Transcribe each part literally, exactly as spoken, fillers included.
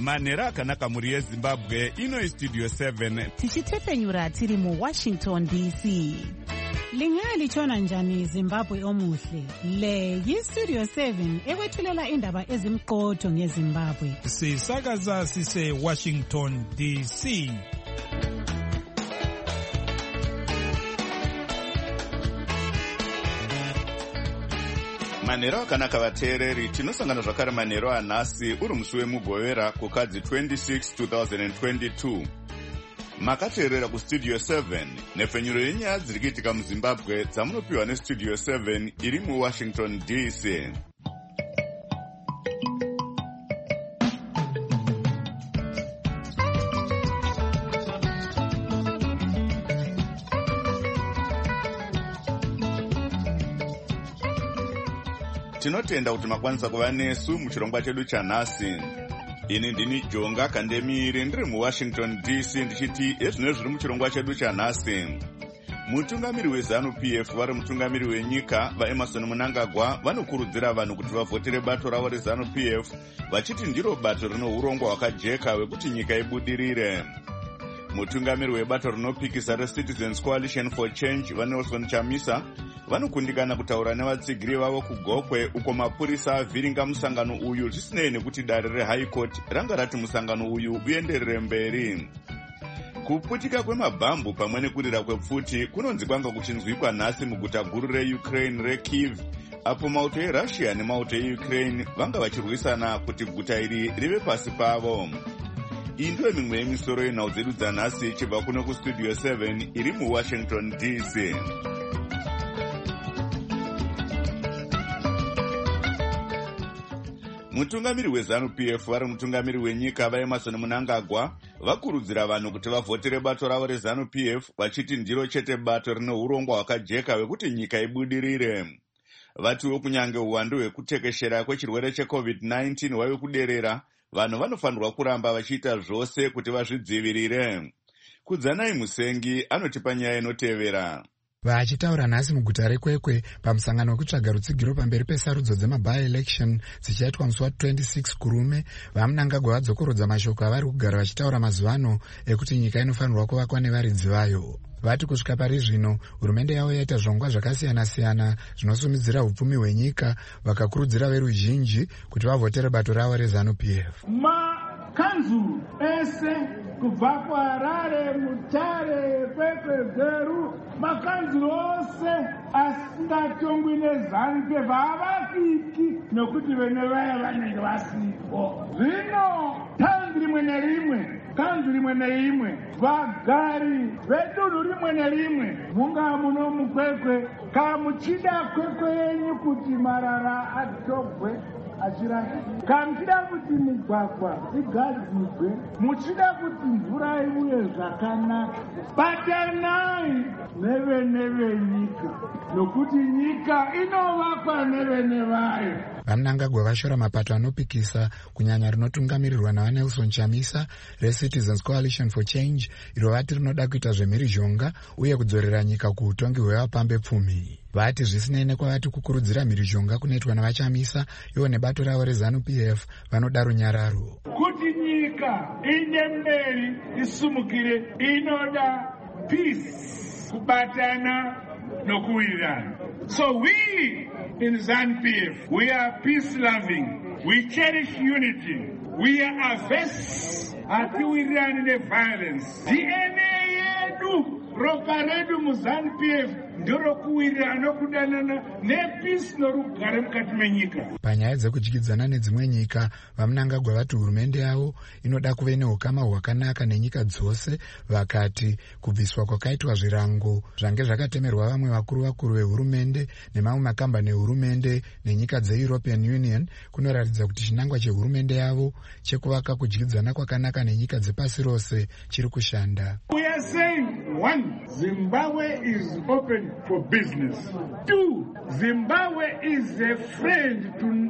Manhero akanaka muri yeZimbabwe, ino iStudio seven. Tichitepenyura tiri mu Washington D C. Lingalitshona njani Zimbabwe omuhle? Le yiStudio seven ekwethulela indaba ezimqotho ngeZimbabwe. Sisakaza sise Washington D C. Manhero akanaka vateereri, tinosangana zvakare manhero anhasi uri musi wemugovera kukadzi twenty-six two thousand twenty-two. Makateerera kuStudio seven, nepfenyuro yenyaya dziri kuitika muZimbabwe dzamunopiwa neStudio seven iri muWashington D C. Tinotenda kuti makwanisa kuva nesu muchirongwa chedu chanhasi. Ini ndini Jonga Kandemiri ndiri muWashington D C ndichiti ezvino zviri muchirongwa chedu chanhasi. Mutungamiri weZanu-P F vari mutungamiri wenyika vaEmerson Mnangagwa vanokurudzira vanhu kuti vavhotere bato ravo reZanu-P F vachiti ndiro bato rino urongwa hwakajeka hwekuti nyika ibudirire. Mutungamiri webato rinopikisa reCitizens Coalition for Change vaNelson Chamisa vanokundikana kutaura nevatsigiri vavo kuGokwe uko mapurisa avhiringa musangano uyu zvisinei nekuti dare reHigh Court ranga rati musangano uyu uenderere mberi. Kuputika kwemabhambu pamwe nekurira kwepfuti kunonzi kwanga kuchinzwikwa nhasi muguta guru reUkraine reKyiv, apo mauto eRussia nemauto eUkraine vanga vachirwisana kuti guta iri rive pasi pavo. Iyi ndiyo mimwe yemisoro yenhau dzedu dzanhasi chibva kuno kuStudio seven iri muWashington D C. Mutungamiri weZanu-P F vari mutungamiri wenyika vaEmerson Mnangagwa vakurudzira vanhu kuti vavhotere bato ravo reZanu-P F vachiti ndiro chete bato rino urongwa hwakajeka hwekuti nyika ibudirire. Vatiwo kunyange uwandu hwekutekeshera kwechirwere cheCovid nineteen hwave kuderera, vanhu vanofanirwa kuramba vachiita zvose kuti vazvidzivirire. Kudzanai Musengi anotipa nyaya inotevera. Vachitaura nhasi muguta reKwekwe pamusangano wekutsvaga rutsigiro pamberi pesarudzo dzemabi-election dzichaitwa musi wa26 kurume, vaMnangagwa vadzokorodza mashoko avari kugara vachitaura mazuva ano ekuti nyika inofanirwa kuvakwa nevaridzi vayo. Vati kusvika pari zvino hurumende yavo yaita zvirongwa zvakasiyana-siyana zvinosumidzira upfumi hwenyika, vakakurudzira veruzhinji kuti vavhotere bato ravo reZanu-P F. Makanzuru ese kubva kuHarare, Mutare, Kwekwe, Bheru, makanzuru ose asingatongwi neZanu-P F havasviki nokuti vene vaya vanenge vasipo. Zvino tanzi rimwe nerimwe, kanzuru rimwe neimwe, vagari vedunhu rimwe nerimwe, mungaa muno muKwekwe, kamuchida Kwekwe yenyu kuti marara atogwe achirashika, kamuchida kuti migwagwa igadzirwe, muchida kuti mvura iuye zvakanaka, batanai nevene venyika, nokuti nyika inovakwa nevene vayo. VaMnangagwa vashora mapato anopikisa kunyanya rinotungamirirwa navaNelson Chamisa reCitizens Coalition for Change, iro vati rinoda kuita zvemhirizhonga uye kudzorera nyika kuutongi hwevapambe pfumi. Vati zvisinei nekwavati kukurudzira mhirizhonga kunoitwa navaChamisa, ivo nebato ravo reZanu-P F vanoda runyararo. Kuti nyika inde mberi isumukire inoda peace, kubatana nokuwirirana. So we in ZANU-P F, we are peace-loving. We cherish unity. We are averse hatiwirirani neviolence. D N A yedu, ropa redu muZANU-P F ndiro kuwirirana nokudanana nepeace norugare mukati menyika. Panyaya dzekudyidzana nedzimwe nyika, vaMnangagwa vati hurumende yavo inoda kuve neukama hwakanaka nenyika dzose, vakati kubviswa kwakaitwa zvirango zvange zvakatemerwa vamwe vakuru vakuru vehurumende nemamwe makambani ehurumende nenyika dzeEuropean Union kunoratidza kuti chinangwa chehurumende yavo chekuvaka kudyidzana kwakanaka nenyika dzepasi rose chiri kushanda. We are saying, one, Zimbabwe is open for business. Two, Zimbabwe is a friend to every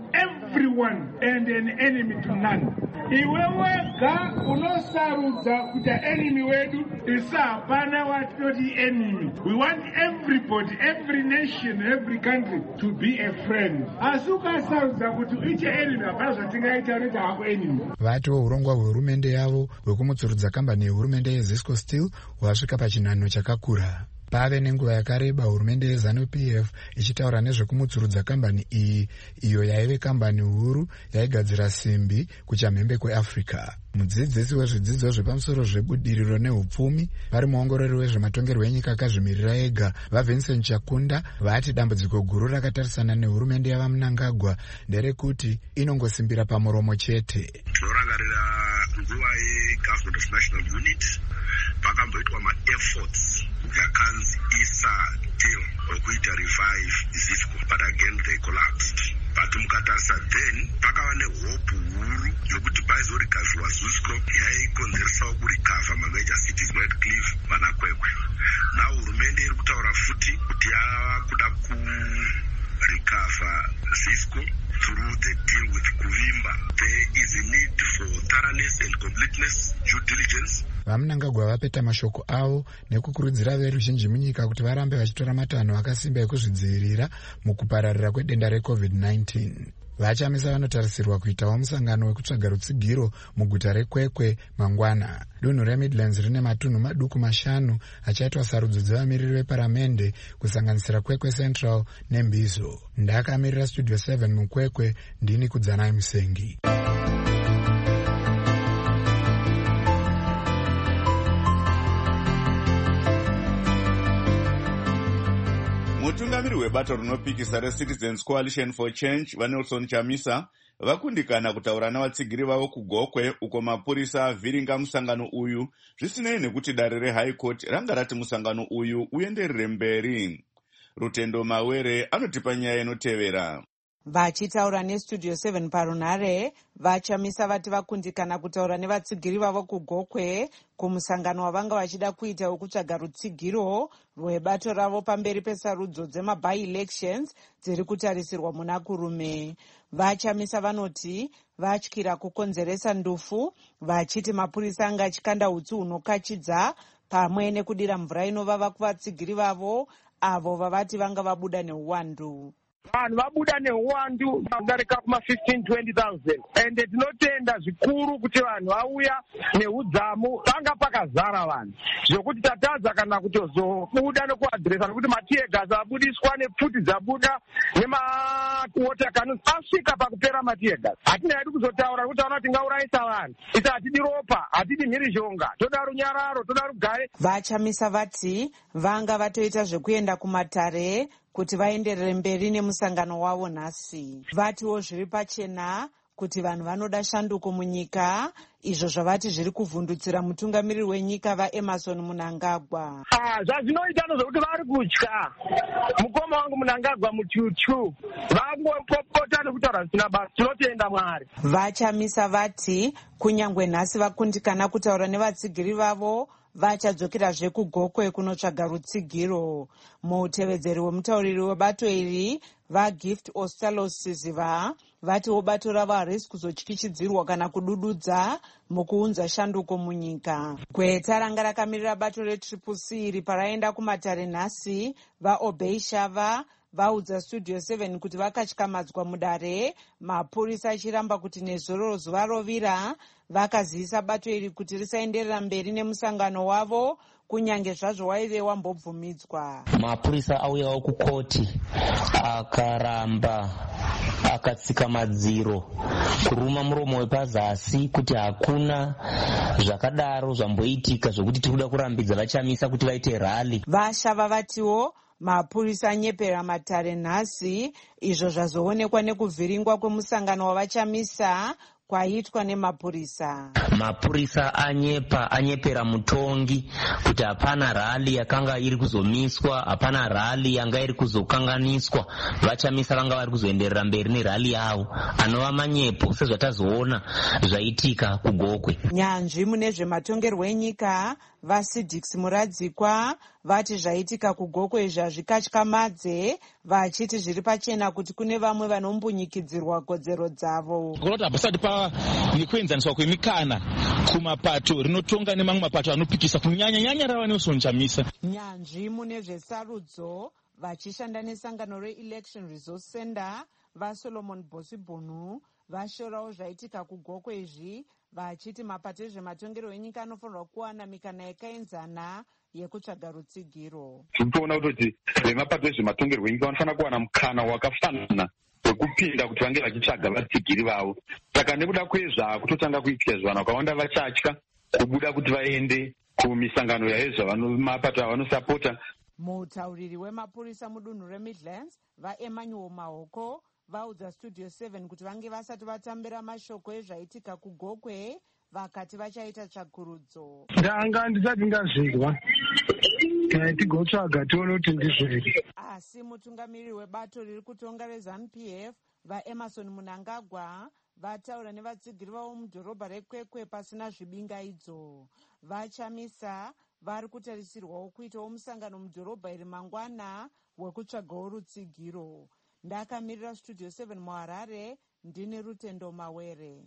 everyone and an enemy to none. Iwe wega unosarudza kuti enemy wedu isa hapana watinoti enemy. We want everybody, every nation, every country to be a friend. Asi ukasarudza kuti iche enemy hapana zvatingaita kuti hako enemy. Vatiwo urongwa hwehurumende yavo hwekumutsurudza kambani yehurumende yeZisco Steel hwasvika pachinhanho chakakura. Pave nenguva yakareba hurumende yeZanu-P F ichitaura nezvekumutsurudza kambani iyi, iyo yaive kambani huru yaigadzira simbi kuchamhembe kweAfrica. Mudzidzisi wezvidzidzo zvepamusoro zvebudiriro nehupfumi vari muongorori wezvematongerwo enyika akazvimirira ega vaVincent Chakunda vati dambudziko guru rakatarisana nehurumende yavaMnangagwa nderekuti inongosimbira pamuromo chete. Tinorangarira nguva yeGovernment of National Unity pakamboitwa ma-efforts yakanzi isa deal okuita revive Zisco, but again they collapsed. But mukatarisa then pakava nehope huru yokuti paizorikavhiwa Zisco yaikonzerisawo kurikavha mamajor cities Redcliffe, Manakwekwe. Now hurumende iri kutaura futi kuti yakuda kurikavha Zisco through the deal with Kuvimba. There is a need for thoroughness and completeness, due diligence. VaMnangagwa vapeta mashoko avo nekukurudzira veruzhinji munyika kuti varambe vachitora matanho akasimba ekuzvidzivirira mukupararira kwedenda recovid nineteen. Vachamisa vanotarisirwa kuitawo musangano wekutsvaga rutsigiro muguta reKwekwe mangwana. Dunhu reMidlands rine matunhu maduku mashanu achaitwa sarudzo dzevamiriri veparamende kusanganisira Kwekwe Central neMbizo. Ndakamirira Studio seven muKwekwe, ndini Kudzanai Musengi. Mutungamiri webato rinopikisa reCitizens Coalition for Change vaNelson Chamisa vakundikana kutaura navatsigiri vavo kuGokwe uko mapurisa avhiringa musangano uyu zvisinei nekuti dare reHigh Court ranga rati musangano uyu uenderere mberi. Rutendo Mawere anotipa nyaya inotevera. Vachitaura neStudio seven parunhare, vaChamisa vati vakundikana kutaura nevatsigiri vavo kuGokwe kumusangano wavanga vachida kuita wekutsvaga rutsigiro rwebato ravo pamberi pesarudzo dzema-by-elections dziri kutarisirwa muna kurume. VaChamisa vanoti vatyira kukonzeresa ndufu, vachiti mapurisa anga achikanda utsi hunokachidza pamwe nekudira mvura inovava kuvatsigiri vavo avo vavati vanga vabuda neuwandu. Vanhu vabuda neuwandu vadarika kuma fifteen twenty thousand ende tinotenda zvikuru kuti vanhu vauya neudzamu panga pakazara vanhu zvokuti tatadza kana kutozobuda nekuadhiresa nekuti matiegas abudiswa nepfuti dzabuda nemawater cannons asvika pakupera matiegas. Hatina hedu kuzotaura nekuti taona kuti ngaurayisa vanhu isi hatidi ropa, hatidi mhirizhonga, toda runyararo, toda rugare. VaChamisa vati vanga vatoita zvekuenda kumatare kuti vaenderere mberi nemusangano wavo nhasi. Vatiwo zviri pachena kuti vanhu vanoda shanduko munyika, izvo zvavati zviri kuvhundutsira mutungamiriri wenyika vaEmmerson Mnangagwa. Ah, zvazvinoita nozvokuti vari kutya mukoma wangu Mnangagwa mutyutyu vangopopota nekutaura zvisina basa. Tinotenda Mwari. VaChamisa vati kunyangwe nhasi vakundikana kutaura nevatsigiri vavo vachadzokerazve kuGokwe kunotsvaga rutsigiro. Mutevedzeri wemutauriri webato iri vaGift Ostalos Siziva vatiwo bato ravo harisi kuzotyichidzirwa kana kudududza mukuunza shanduko munyika. Gweta ranga rakamirira bato reTriple C iri paraenda kumatare nhasi vaObey Shava vaudza Studio seven kuti vakatyamadzwa mudare, mapurisa achiramba kuti nezororo zuva rovira, vakazivisa bato iri kuti risaenderera mberi nemusangano wavo kunyange zvazvo waive wambobvumidzwa. Mapurisa auyawo kukoti akaramba akatsika madziro kuruma muromo wepazasi kuti hakuna zvakadaro zvamboitika zvokuti tiri kuda kurambidza vaChamisa kuti vaite rally. Vashava vatiwo mapurisa anyepera matare nhasi, izvo zvazoonekwa nekuvhiringwa kwemusangano wavaChamisa kwaitwa nemapurisa. Mapurisa anyepa anyepera mutongi kuti hapana rali yakanga iri kuzomiswa, hapana rali yanga iri kuzokanganiswa. VaChamisa vanga vari kuzoenderera mberi nerali yavo anova manyepo sezvatazoona zvaitika kuGokwe. Nyanzvi mune zvematongerwo enyika vasidix muradzikwa vati zvaitika kugoko izvi hazvikatyamadze, vachiti zviri pachena kuti kune vamwe vanombunyikidzirwa kodzero dzavo. Kuti pasati pa nekuenzaniswa kwemikana kumapato rinotonga nemamwe mapato anopikisa kunyanya nyanya ravanosonjamisa. Nyanzvi mune zvesarudzo vachishanda nesangano re-Election Resource Center vaSolomon Bosibunu vashorawo zvaitika kugoko izvi, vachiti mapato ezvematongero enyika anofanirwa kuwana mikana yakaenzana yekutsvaga rutsigiro. Tinoona kuti vemapato ezvematongerwo enyika vanofanira kuwana mukana wakafanana wekupinda kuti vange vachitsvaga vatsigiri vavo. Saka nekuda kwezva kutotanga kuitika izvo, vanhu vakawanda vachatya kubuda kuti vaende kumisangano yezvamapato avanosapota. Mutauriri wemapurisa mudunhu reMidlands vaEmmanuel Mahoko vaudza Studio seven kuti vange vasati vatambira mashoko ezvaitika kugokwe, vakati vachaita tsvakurudzo. Ndanga ndisati ndazvirwa tigotsvaga tione kuti ndizviri. Asi mutungamiriri webato riri kutonga reZANU P F vaEmerson Munangagwa vataura nevatsigiri vavo mudhorobha reKwekwe pasina zvibingaidzo. Vachamisa vari kutarisirwawo kuitawo musangano mudhorobha iri mangwana wekutsvagawo rutsigiro. Ndakamirira Studio seven muHarare, ndini Rutendo Mawere.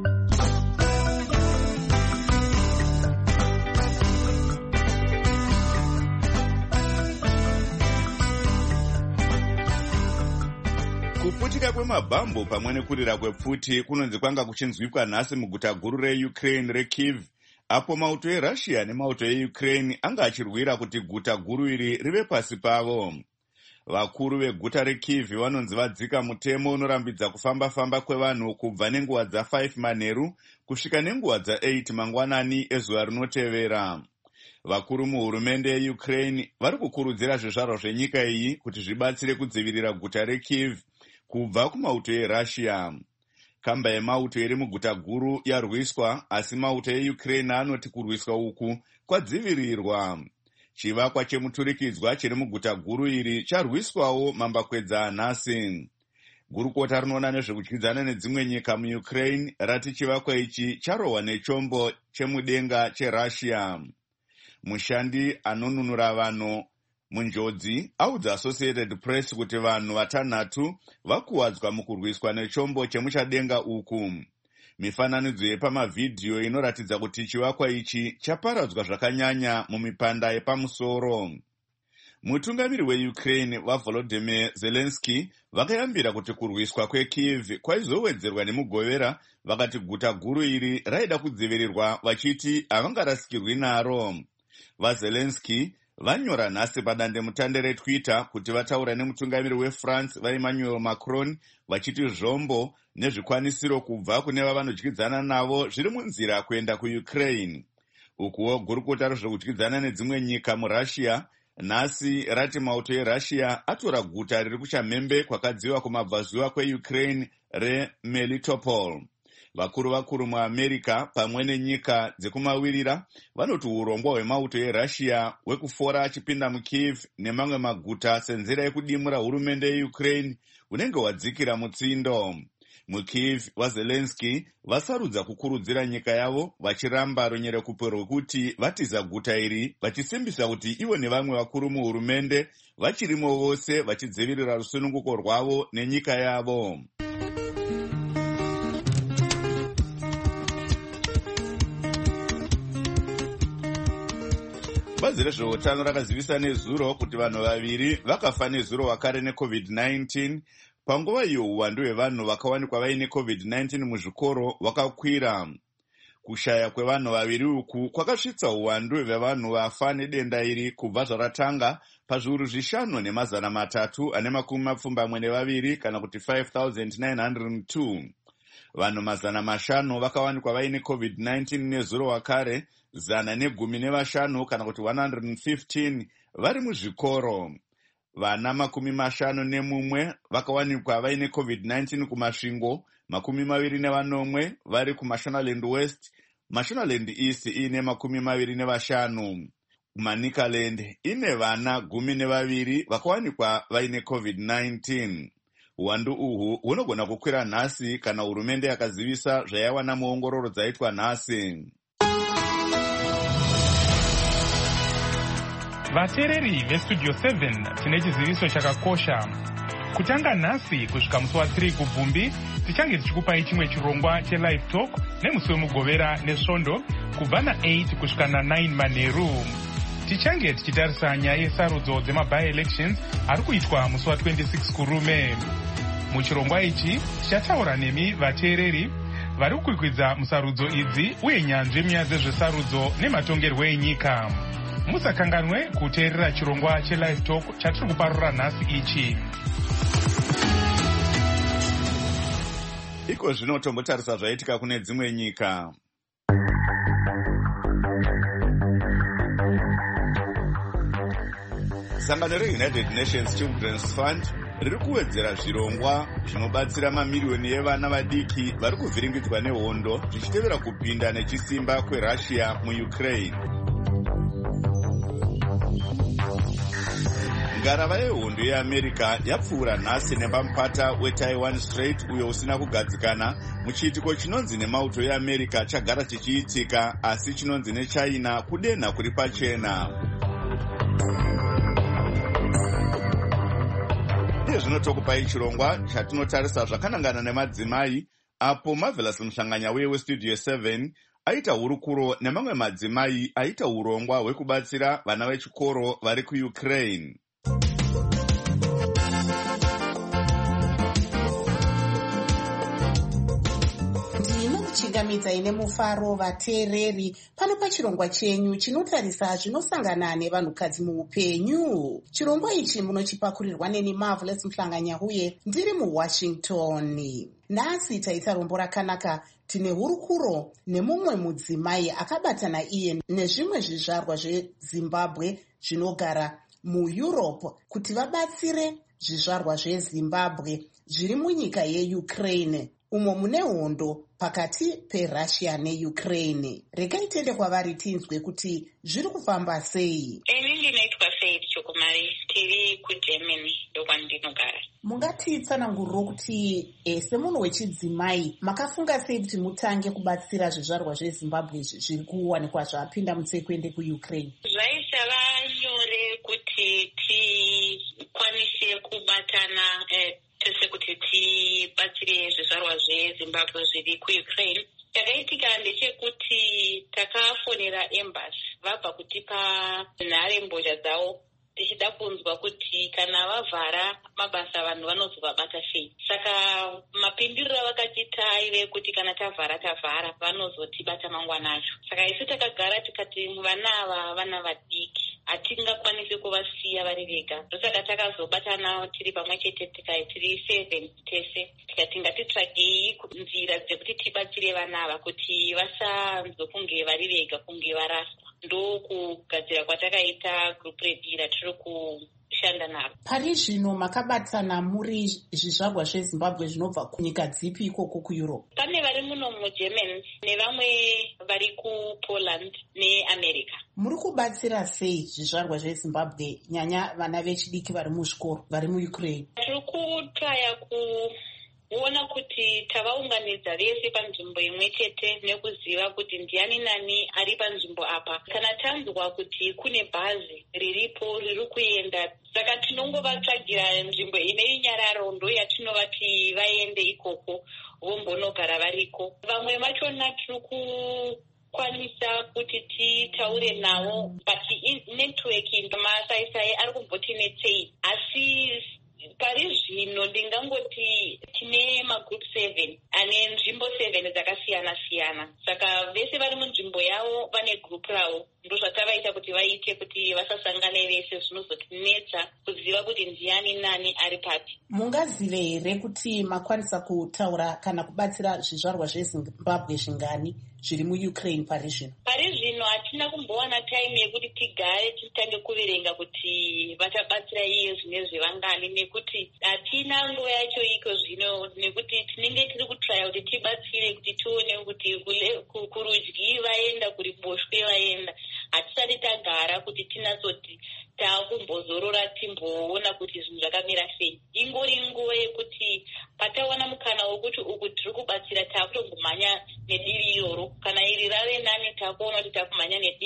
Kuputika kwemabhambo pamwe nekurira kwepfuti kunonzi kwanga kuchinzwikwa nhasi muguta guru reUkraine reKyiv, apo mauto eRussia nemauto eUkraine anga achirwira kuti guta guru iri rive pasi pavo. Vakuru veguta reKyiv vanonzi vadzika mutemo unorambidza kufamba-famba kwevanhu kubva nenguva dza5 manheru kusvika nenguva dza8 mangwanani ezuva rinotevera. Vakuru muhurumende yeUkraine vari kukurudzira zvizvarwa zvenyika iyi kuti zvibatsire kudzivirira guta reKyiv kubva kumauto eRussia. Kamba yemauto iri muguta guru yarwiswa, asi mauto eUkraine anoti kurwiswa uku kwadzivirirwa. Chivakwa chemuturikidzwa chiri muguta guru iri charwiswawo mambakwedza anhasi. Gurukota rinoona nezvekudyidzana nedzimwe nyika muUkraine rati chivakwa ichi charohwa nechombo chemudenga cheRussia. Mushandi anonunura vanhu munjodzi audza Associated Press kuti vanhu vatanhatu vakuwadzwa mukurwiswa nechombo chemuchadenga uku. Mifananidzo yepamavhidhiyo inoratidza kuti chivakwa ichi chaparadzwa zvakanyanya mumipanda yepamusoro. Mutungamiri weUkraine vaVolodymyr Zelensky vakayambira kuti kurwiswa kweKyiv kwaizowedzerwa nemugovera, vakati guta guru iri raida kudzivirirwa vachiti havangarasikirwi naro. VaZelensky vanyora nhasi padandemutande reTwitter kuti vataura nemutungamiri weFrance vaEmmanuel Macron vachiti zvombo nezvikwanisiro kubva kune vavanodyidzana navo zviri munzira kuenda kuUkraine. Ukuwo gurukota rezvekudyidzana nedzimwe nyika muRussia nhasi rati mauto eRussia atora guta riri kuchamhembe kwakadziva kumabvazuva kweUkraine reMelitopol. Vakuru vakuru muAmerica pamwe nenyika dzekumawirira vanoti urongwa hwemauto eRussia hwekufora achipinda muKyiv nemamwe maguta senzira yekudimura hurumende yeUkraine unenge wadzikira mutsindo. MuKyiv vaZelensky vasarudza kukurudzira nyika yavo vachiramba runyerekupe rwekuti vatiza guta iri, vachisimbisa kuti ivo nevamwe vakuru muhurumende vachirimo vose vachidzivirira rusununguko rwavo nenyika yavo. Bazi rezveutano rakazivisa nezuro kuti vanhu vaviri vakafa nezuro vakare neCovid nineteen. Panguva iyo uwandu hwevanhu vakawanikwa vaine COVID nineteen muzvikoro vakakwira. Kushaya kwevanhu vaviri uku kwakasvitsa uwandu hwevanhu vafa nedenda iri kubva zvaratanga pazviuru zvishanu nemazana matatu ane makumi mapfumbamwe nevaviri kana kuti five thousand nine hundred two. Vanhu mazana mashanu vakawanikwa vaine COVID nineteen nezuro wakare, zana negumi nevashanu kana kuti one hundred fifteen vari muzvikoro. Vana makumi mashanu nemumwe vakawanikwa vaine COVID nineteen kumasvingo, makumi maviri nevanomwe vari kuMashonaland West, Mashonaland East ine makumi maviri nevashanu. Manicaland ine vana gumi nevaviri vakawanikwa vaine COVID nineteen. Uwandu uhu hunogona kukwira nhasi kana hurumende yakazivisa zvayawana muongororo dzaitwa nhasi. Vateereri vestudio seven tine chiziviso chakakosha. Kutanga nhasi kusvika musi wa3 kubvumbi tichange tichikupai chimwe chirongwa chelive talk nemusi wemugovera nesvondo kubva na8 kusvika na9 manheru. Tichange tichitarisa nyaya yesarudzo dzemabi-elections ari kuitwa musi wa26 kurume. Muchirongwa ichi tichataura nemi vateereri vari kukwikwidza musarudzo idzi uye nyanzvi munyaya dzezvesarudzo nematongerwo enyika. Musakanganwe kuteerera chirongwa chelive talk chatiri kuparura nhasi ichi. Iko zvino tombotarisa zvaitika kune dzimwe nyika. Sangano reUnited Nations Children's Fund riri kuwedzera zvirongwa zvinobatsira mamiliyoni evana vadiki vari kuvhiringidzwa nehondo zvichitevera kupinda nechisimba kweRussia muUkraine. Ngarava yehondo yeAmerica yapfuura nhasi nepamupata weTaiwan Strait uyo usina kugadzikana muchiitiko chinonzi nemauto yeAmerica chagara chichiitika asi chinonzi neChina kudenha kuri pachena. Zvino tokupai chirongwa chatinotarisa zvakanangana nemadzimai apo Marvelous Muhlanganya uye westudio seven aita hurukuro nemamwe madzimai aita urongwa hwekubatsira vana vechikoro vari kuUkraine. Ndinokuchingamidza ine mufaro vateereri pano pachirongwa chenyu chinotarisa zvinosangana nevanhukadzi muupenyu. Chirongwa ichi munochipakurirwa neni Marvelous Muhlanganya uye ndiri muWashington. Nhasi taita rombo rakanaka. Tine hurukuro nemumwe mudzimai akabatana iye nezvimwe zvizvarwa zveZimbabwe zvinogara muEurope kuti vabatsire zvizvarwa zveZimbabwe zviri munyika yeUkraine umo mune hondo pakati peRussia neUkraine. Regai tende kwavari tinzwe kuti zviri kufamba sei. Ini ndinoitwa Faith Chokumari, tiri kuGermany ndokwandinogara. Mungatitsananguriro kuti e, semunhu wechidzimai makafunga sei kuti mutange kubatsira zvizvarwa zveZimbabwe zviri kuwanikwa zvapinda mutsei kuende kuUkraine? Zvaisava nyore kuti tikwanise kubatana eh, tese kuti tibatsire zvizvarwa zveZimbabwe zviri kuUkraine. Takaitika ndechekuti takafonera embassy vabva kutipa nharembozha dzavo tichida kunzwa kuti kana vavhara mabasa vanhu vanozovabata sei. Saka mapinduriro vakatita aive kuti kana tavhara tavhara vanozotibata mangwana acho. Saka isu takagara tikati vana ava vana vadiki hatingakwanisi kuvasiya vari vega. Ndosaka takazobatana tiri pamwe chete tikai tiri seven tese tikati ngatitsvagei nzira dzekuti tibatsire vana ava kuti vasanzokunge vari vega kunge varaswa. Ndokugadzira kwatakaita group redu ratiri kushanda naro. Pari zvino makabatana muri zvizvarwa zveZimbabwe zvinobva kunyika dzipi ikoko kuEurope? Pane vari muno muGermany nevamwe vari kuPoland neAmerica. Muri kubatsira sei zvizvarwa zveZimbabwe nyanya vana vechidiki vari muzvikoro vari muUkraine? Tiri kutraya ku kuona kuti tavaunganidza vese panzvimbo imwe chete nekuziva kuti ndiani nani ari panzvimbo apa. Kana tanzwa kuti kune bhazi riripo riri kuenda, saka tinongovatsvagira nzvimbo ine inyararo ndo yatinovati vaende ikoko vombonogara variko. Vamwe vachona tiri kukwanisa kuti titaure navo but network masaisai ari kumbotinetsei asi pari zvino ndingangoti tine magroup seven ane nzvimbo seven dzakasiyana siyana. Saka vese vari munzvimbo yavo vane group ravo. Ndozvatavaita kuti vaite kuti vasasangane vese zvinozotinetsa kuziva kuti ndiani nani ari papi. Mungazive here kuti makwanisa kutaura kana kubatsira zvizvarwa zveZimbabwe zvingani zviri muUkraine pari zvino? Pari zvino hatina kumbowana time yekuti tigare titange kuverenga kuti vachabatsira iye zvine zvevangani nekuti hatina nguva yacho iko zvino nekuti tinenge tiri kutraya kuti tibatsire kuti tione kuti kurudyi vaenda kuri boshwe vaenda. Hatisati tagara kuti tinatsoti taakumbozorora timboona kuti zvinhu zvakamira sei. Ingori nguva yekuti patawana mukana wokuti uku tiri kubatsira taakutongomhanya nedivi iroro. Kana iri rave nani takuona kuti takumhanya nedivi iri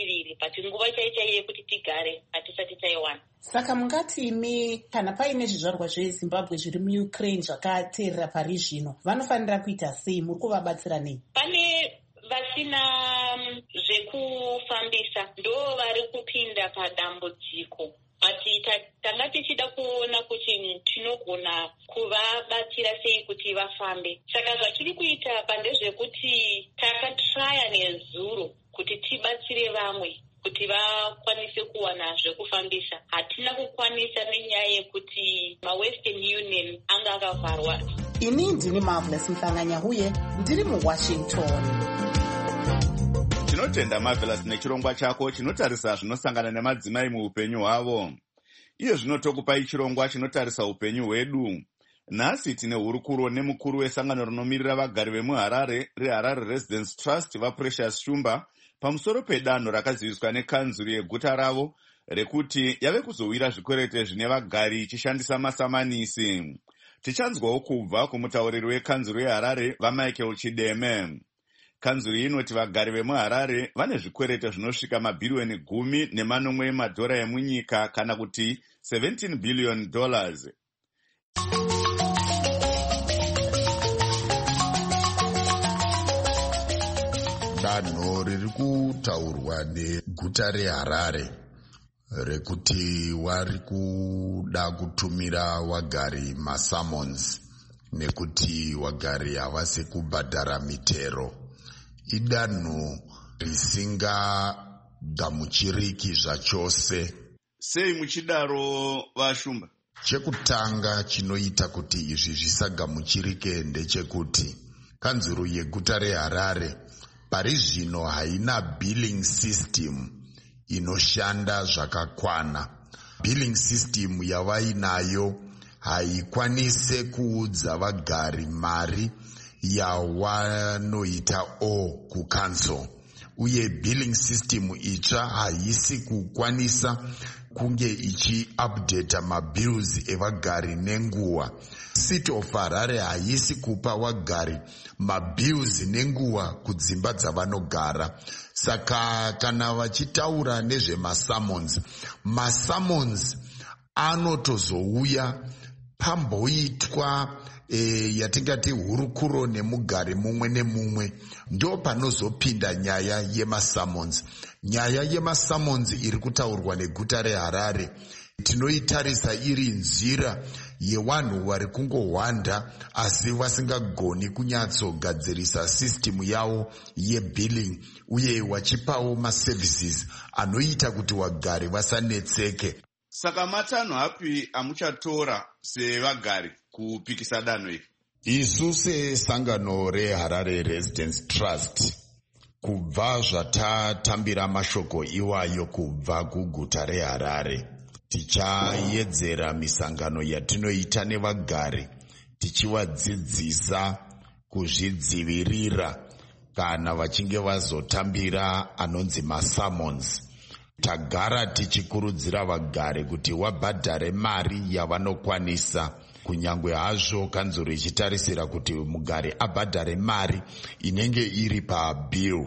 but nguva chaichaiye yekuti tigare hatisati taiwana. Saka mungatimi kana paine zvizvarwa zvezimbabwe zviri muukraine zvakateerera pari zvino vanofanira kuita sei? Muri kuvabatsira nei? Pane vasina zvekufambisa ndo vari kupinda padambudziko, ati tanga tichida kuona kuti tinogona kuvabatsira sei kuti vafambe. Saka zvatiri kuita pandezvekuti takatraya nezuro kuti tibatsire vamwe kuti vakwanise kuwana zvekufambisa. Hatina kukwanisa nenyaya yekuti maWestern Union anga akavharwa. Ini ndini Marvelous Mhlanga-Nyahuye, ndiri muWashington. Tinotenda Marvelous nechirongwa chako chinotarisa zvinosangana nemadzimai muupenyu hwavo. Iyo zvinotokupai chirongwa chinotarisa upenyu hwedu. Nhasi tine hurukuro nemukuru wesangano rinomirira vagari vemuHarare reHarare Residence Trust vaPrecious Shumba pamusoro pedanho rakaziviswa nekanzuru yeguta ravo rekuti yave kuzowira zvikwerete zvine vagari ichishandisa masamanisi. Tichanzwawo kubva kumutauriri wekanzuru yeHarare vaMichael Chideme. Kanzuru inoti vagari vemuHarare vane zvikwerete zvinosvika mabhirioni gumi nemanomwe emadhora emunyika kana kuti seventeen billion dollars. Danho riri kutaurwa neguta reHarare rekuti wari kuda kutumira wagari masamons nekuti wagari havasi kubhadhara mitero idanho risingagamuchiriki zvachose. Sei muchidaro Vashumba? Chekutanga chinoita kuti izvi zvisagamuchirike ndechekuti kanzuru yeguta reHarare pari zvino haina billing system inoshanda zvakakwana. Billing system yavainayo haikwanise kuudza vagari mari yawanoita o kucancel, uye billing system itsva haisi kukwanisa kunge ichi-updata mabills evagari nenguva. City of Harare haisi kupa wagari mabills nenguva kudzimba dzavanogara. Saka kana vachitaura nezvemasamons, masamons anotozouya pamboitwa E, yatingati hurukuro nemugari mumwe nemumwe, ndo panozopinda nyaya yemasamons. Nyaya yemasamons iri kutaurwa neguta reHarare tinoitarisa iri nzira yevanhu vari kungohwanda asi vasingagoni kunyatsogadzirisa system yavo yebilling uye wachipawo maservices anoita kuti wagari vasanetseke. Saka matanho api amuchatora sevagari kupikisa danho iri? Isu sesangano reHarare Residence Trust, kubva zvatatambira mashoko iwayo kubva kuguta reHarare, tichaedzera misangano yatinoita nevagari tichivadzidzisa kuzvidzivirira kana vachinge vazotambira anonzi masamons. Tagara tichikurudzira vagari kuti wabhadhare mari yavanokwanisa, kunyangwe hazvo kanzuru ichitarisira kuti mugari abhadhare mari inenge iri pabill,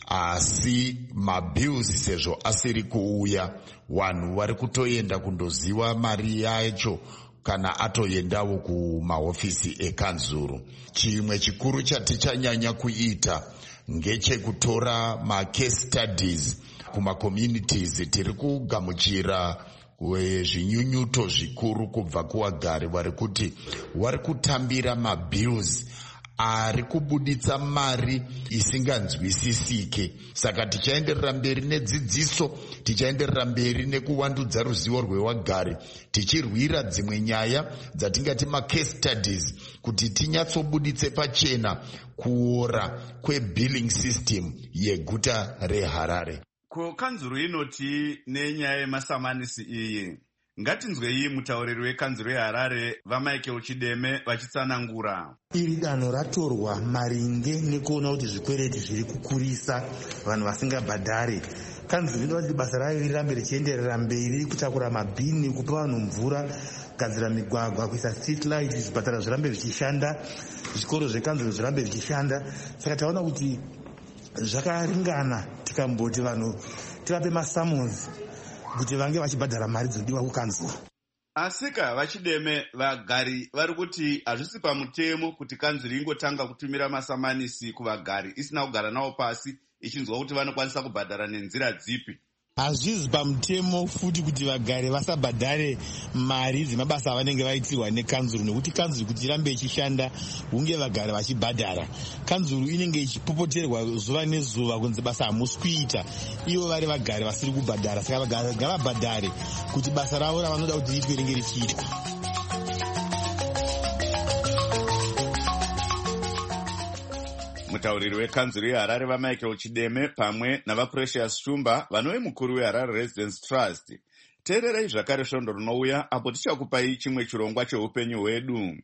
asi mabills sezvo asiri kuuya, vanhu vari kutoenda kundoziva mari yacho kana atoendawo kumahofisi ekanzuru. Chimwe chikuru chatichanyanya kuita ngechekutora macase studies kumacommunities. Tiri kugamuchira zvinyunyuto zvikuru kubva kuvagari vari kuti vari kutambira mabills ari kubuditsa mari isinganzwisisike. Saka tichaenderera mberi nedzidziso, tichaenderera mberi nekuvandudza ruzivo rwevagari, tichirwira dzimwe nyaya dzatingati macase studies kuti tinyatsobuditse pachena kuora kwebilling system yeguta reHarare. Ko kanzuru inoti nenyaya yemasamanisi iyi, ngatinzwei mutauriri wekanzuru yeHarare vaMichael Chideme vachitsanangura. Iri danho ratorwa maringe nekuona kuti zvikwereti zviri kukurisa vanhu vasingabhadhari. Kanzuru inoti basa rayo rirambe richienderera mberi, kutakura mabhini, kupa vanhu mvura, kugadzira migwagwa, kuisa street light, zvipatara zvirambe zvichishanda, zvikoro zvekanzuru zvirambe zvichishanda. Saka taona kuti zvakaringana tikamboti vanhu tivape masummons kuti vange vachibhadhara mari dzinodiwa kukanzura. Asika vachideme vagari vari kuti hazvisi pamutemo kuti kanzuri ingotanga kutumira masamanisi kuvagari isina kugara navo pasi ichinzwa kuti vanokwanisa kubhadhara nenzira dzipi. Hazvisi pamutemo futi kuti vagari vasabhadhare mari dzemabasa avanenge vaitirwa nekanzuru, nekuti kanzuru kuti irambe ichishanda hunge vagari vachibhadhara. Kanzuru inenge ichipopoterwa zuva nezuva kunzi basa hamusi kuita, ivo vari vagari vasiri kubhadhara, saka vagari ngavabhadhare kuti basa ravo ravanoda kuti riitwe ringe richiitwa. Mutauriri wekanzuru yeHarare vaMichael Chideme pamwe navaPrecious Shumba vanove mukuru weHarare Residence Trust. Teererai zvakare svondo rinouya apo tichakupai chimwe chirongwa cheupenyu hwedu.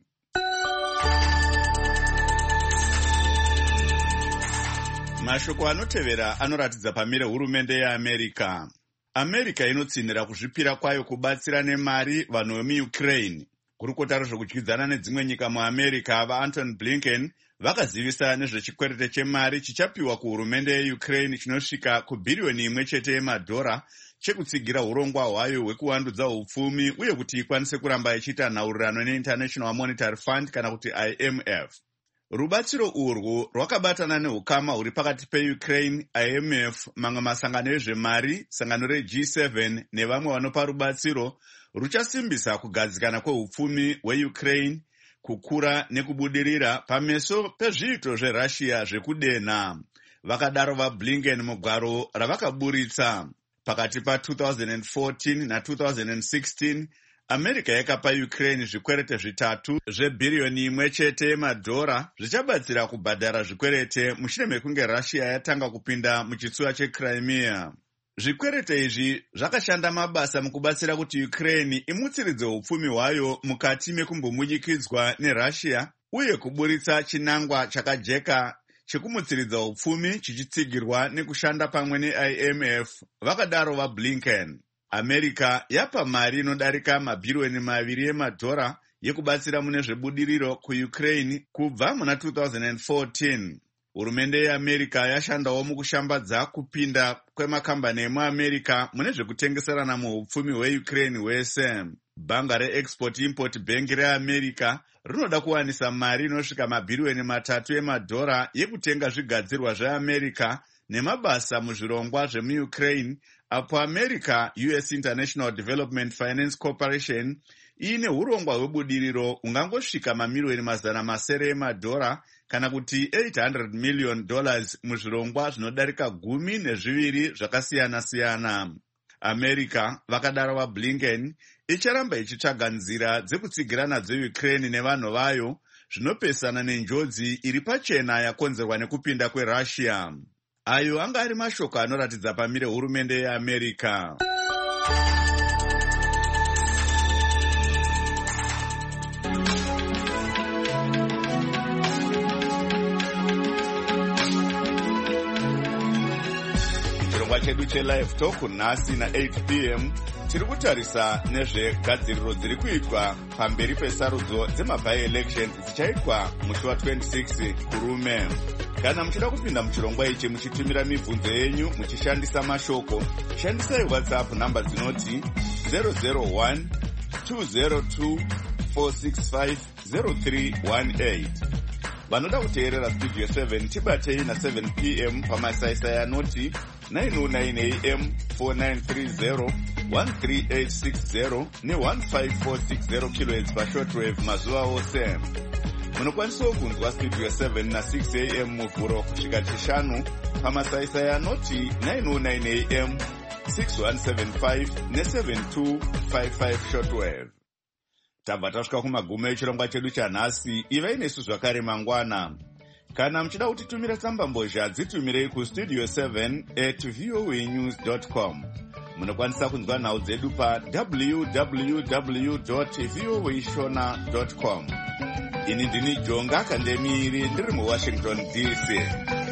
Mashoko anotevera anoratidza pamire hurumende yeAmerica. America inotsinhira kuzvipira kwayo kubatsira nemari vanhu vemuUkraine. Kurukota zvekudyidzana nedzimwe nyika muAmerica vaAnton Blinken vakazivisa nezvechikwerete chemari chichapiwa kuhurumende yeUkraine chinosvika kubhiriyoni imwe chete yemadhora chekutsigira urongwa hwayo hwekuwandudza upfumi uye kuti ikwanise kuramba ichiita nhaurirano neInternational Monetary Fund kana kuti I M F. Rubatsiro urwu rwakabatana neukama huri pakati peUkraine, I M F, mamwe masangano ezvemari, sangano reG seven nevamwe vanopa rubatsiro ruchasimbisa kugadzikana kweupfumi hweUkraine, kukura nekubudirira pameso pezviito zveRussia zvekudenha. Vakadaro vaBlinken mugwaro ravakaburitsa. Pakati pa-twenty fourteen na-twenty sixteen, America yakapa Ukraine zvikwerete zvitatu zvebhiriyoni imwe chete yemadhora zvichabatsira kubhadhara zvikwerete mushure mekunge Russia yatanga kupinda muchitsuwa cheCrimea. Zvikwerete izvi zvakashanda mabasa mukubatsira kuti Ukraine imutsiridze upfumi hwayo mukati mekumbomunyikidzwa neRussia uye kuburitsa chinangwa chakajeka chekumutsiridza upfumi chichitsigirwa nekushanda pamwe neI M F, vakadaro vaBlinken. America yapa mari inodarika mabhiriyoni maviri yemadhora yekubatsira mune zvebudiriro kuUkraine kubva muna twenty fourteen. Hurumende yeAmerica yashandawo mukushambadza kupinda kwemakambani emuAmerica mune zvekutengeserana muupfumi hweUkraine hwese. Bhanga reExport-Import Bank reAmerica rinoda kuwanisa mari inosvika mabhiriyoni matatu emadhora yekutenga zvigadzirwa zveAmerica nemabasa muzvirongwa zvemuUkraine, apo America U S International Development Finance Corporation iine urongwa hwebudiriro ungangosvika mamiliyoni mazana masere emadhora kana kuti eight hundred million dollars muzvirongwa zvinodarika gumi nezviviri zvakasiyana-siyana. America, vakadaro vaBlinken, icharamba ichitsvaga nzira dzekutsigira nadzo Ukraine nevanhu vayo zvinopesana nenjodzi iri pachena yakonzerwa nekupinda kweRussia. Ayo anga ari mashoko anoratidza pamire hurumende yeAmerica. Chirongwa chedu cheLive Talk nhasi na-eight p m tiri kutarisa nezvegadziriro dziri kuitwa pamberi pesarudzo dzemaby-election dzichaitwa musi wa-twenty-six kurume. Kana muchida kupinda muchirongwa ichi muchitumira mibvunzo yenyu muchishandisa mashoko, shandisai WhatsApp namba dzinoti zero zero one two zero two four six five zero three one eight. Vanoda kuteerera Studio seven tibatei na seven p m pamasaisai anoti nine oh nine a m four nine three zero one three eight six zero ne one five four six zero kilohertz pashortwave mazuva ose. Munokwanisawo kunzwa Studio seven na six a m muvhuro kusvika chishanu pamasaisai anoti nine oh nine a m six one seven five ne seven two five five shortwave. Tabva tasvika kumagumo echirongwa chedu chanhasi. Ivai nesu zvakare mangwana. Kana muchida kutitumira tsambambozha dzitumirei kustudio seven at voanews dot com. Munokwanisa kunzwa nhau dzedu pa w w w dot voashona dot com. Ini ndini Jonga Kandemiri ndiri muWashington D C.